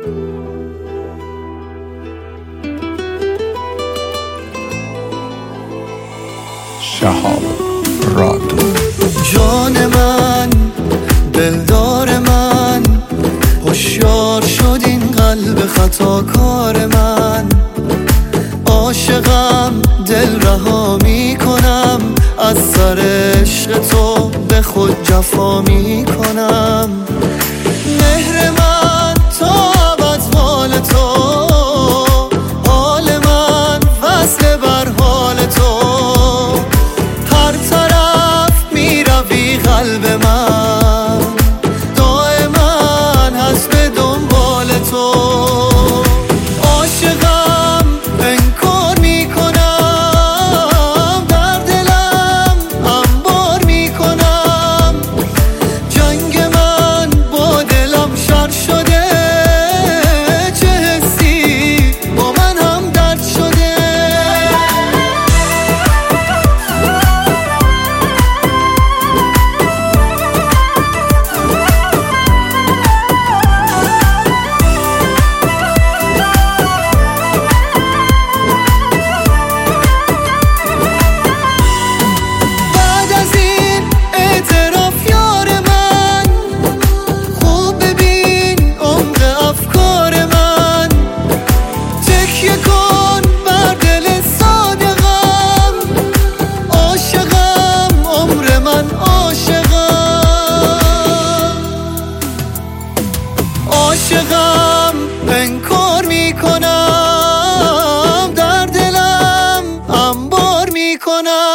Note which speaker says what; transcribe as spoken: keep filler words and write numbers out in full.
Speaker 1: شهاب رادو.
Speaker 2: جان من، دلدار من، هوشیار شد این قلب خطاکار من. عاشقم، دل رها می کنم، از سر عشق تو به خود جفا می کنم. مهر من تا ابد مال تو، حال من وصل بر حال تو. هر طرف می روی قلب من، دائما هست به دنبال تو. عاشقم، انکار می کنم، در دلم انبار می کنم. جنگ من با دلم شر شده، چه حسی با من هم درد شده. عاشقم، انکار می کنم، در دلم انبار می کنم.